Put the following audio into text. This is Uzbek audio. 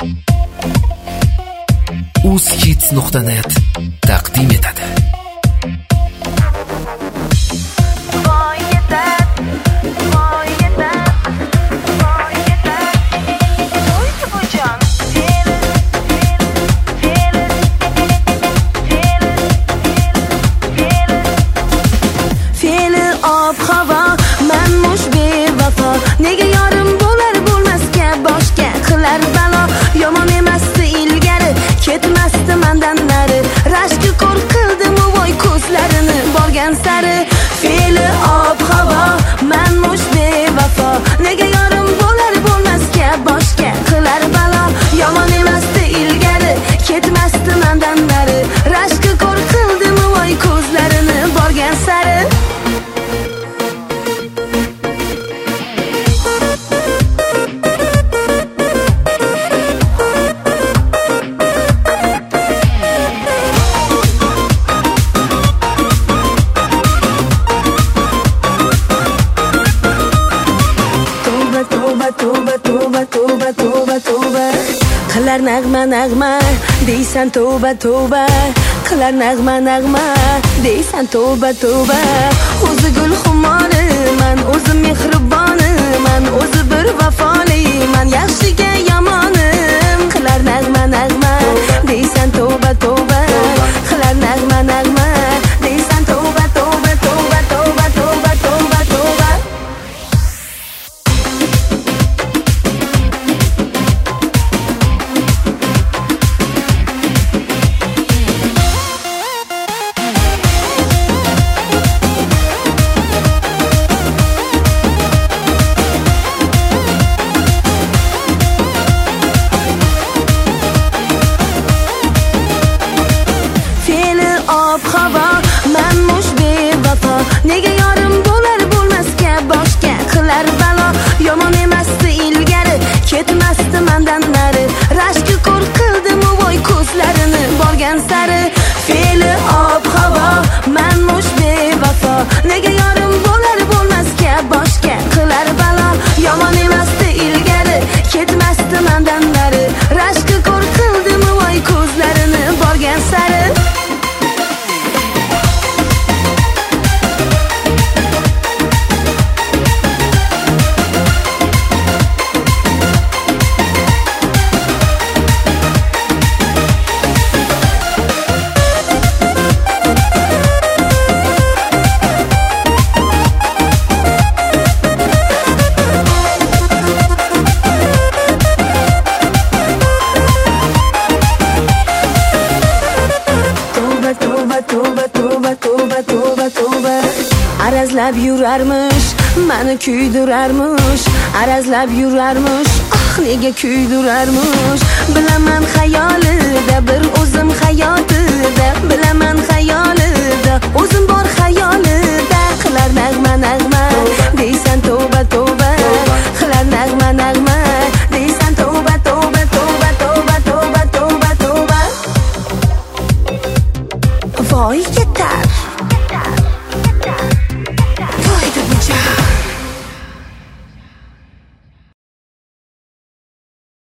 uzkids.net taqdim etadi. Nega yorim bo'lar bo'lmasga boshga qilar balo, yomon emasdi ilgari, ketmasdi mendan nari, rashki ko'r qildim voy ko'zlarini borgan sari. Fe'li ob havo, manmush bevafo, nega yorim bo'lar bo'lmasga boshga qilar balo, yomon emasdi ilgari, ketmasdi mendan nari, rashki ko'r qildim voy ko'zlarini borgan sari. Qilar nag'ma deysan tavba tavba, qilar nag'ma deysan tavba tavba. O'zi gul xumoriman, o'zi mehriboniman, o'zi bir vafoliman, yaxshiga yomonim. Qilar nag'ma deysan tavba tavba, qilar nag'ma deysan tavba tavba tavba tavba tavba tavba tavba. Nega yorim bo'lar bo'lmasga boshga qilar balo, yomon emasdi ilgari, ketmasdi mendan nari, rashki ko'r qildim voy ko'zlarini borgan sari. Fe'li ob havo, manmush bevafo, nega yorim bo'lar bo'lmasga boshga qilar balo, yomon emasdi ilgari, ketmasdi mendan nari, rashki ko'r qildim voy ko'zlarini borgan sari. Arazlab yurarmish, meni kuydirarmish, arazlab yurarmish, ah nega kuydirarmish. Bilaman xayolida bir o'zim hayotida, bilaman xayolida o'zim bor xayolida. Qilar nag'ma deysan tavba tavba, qilar nag'ma deysan tavba tavba tavba tavba tavba tavba tavba. Voy yetar